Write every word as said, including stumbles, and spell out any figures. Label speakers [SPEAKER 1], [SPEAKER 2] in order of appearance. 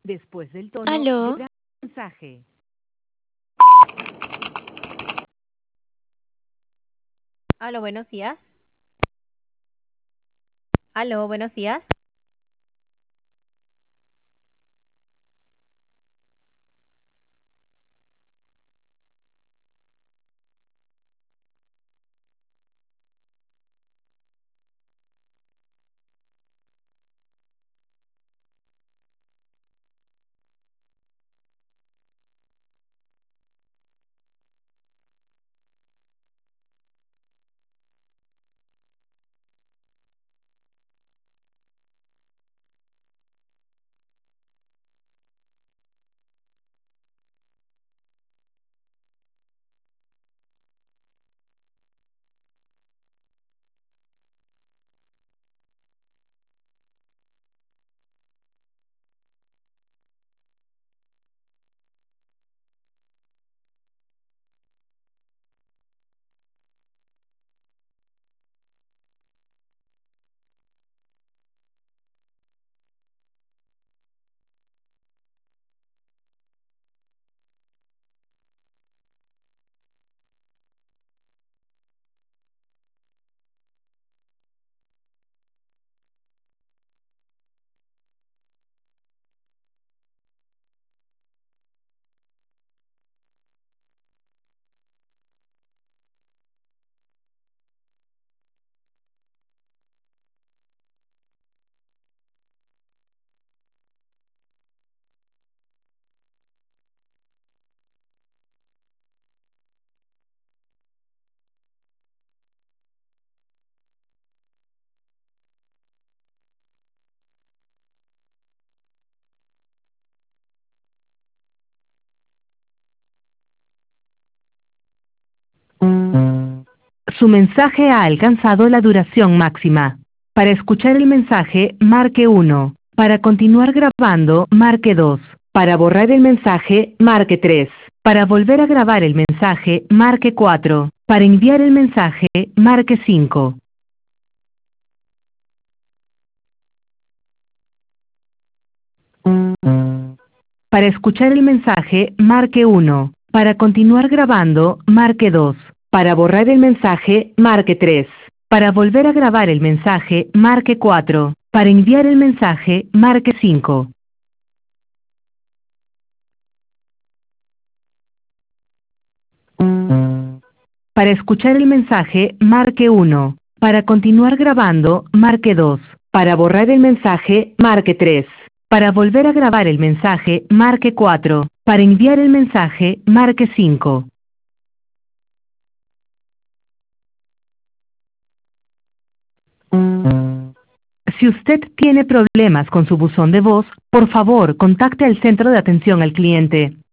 [SPEAKER 1] Después del tono,
[SPEAKER 2] Aló,
[SPEAKER 1] dirá un mensaje.
[SPEAKER 3] Aló, buenos días. Aló, buenos días.
[SPEAKER 1] Su mensaje ha alcanzado la duración máxima. Para escuchar el mensaje, marque uno. Para continuar grabando, marque dos. Para borrar el mensaje, marque tres. Para volver a grabar el mensaje, marque cuatro. Para enviar el mensaje, marque cinco. Para escuchar el mensaje, marque uno. Para continuar grabando, marque dos. Para borrar el mensaje, marque tres. Para volver a grabar el mensaje, marque cuatro. Para enviar el mensaje, marque cinco. Para escuchar el mensaje, marque uno. Para continuar grabando, marque dos. Para borrar el mensaje, marque tres. Para volver a grabar el mensaje, marque cuatro. Para enviar el mensaje, marque cinco. Si usted tiene problemas con su buzón de voz, por favor, contacte al centro de atención al cliente.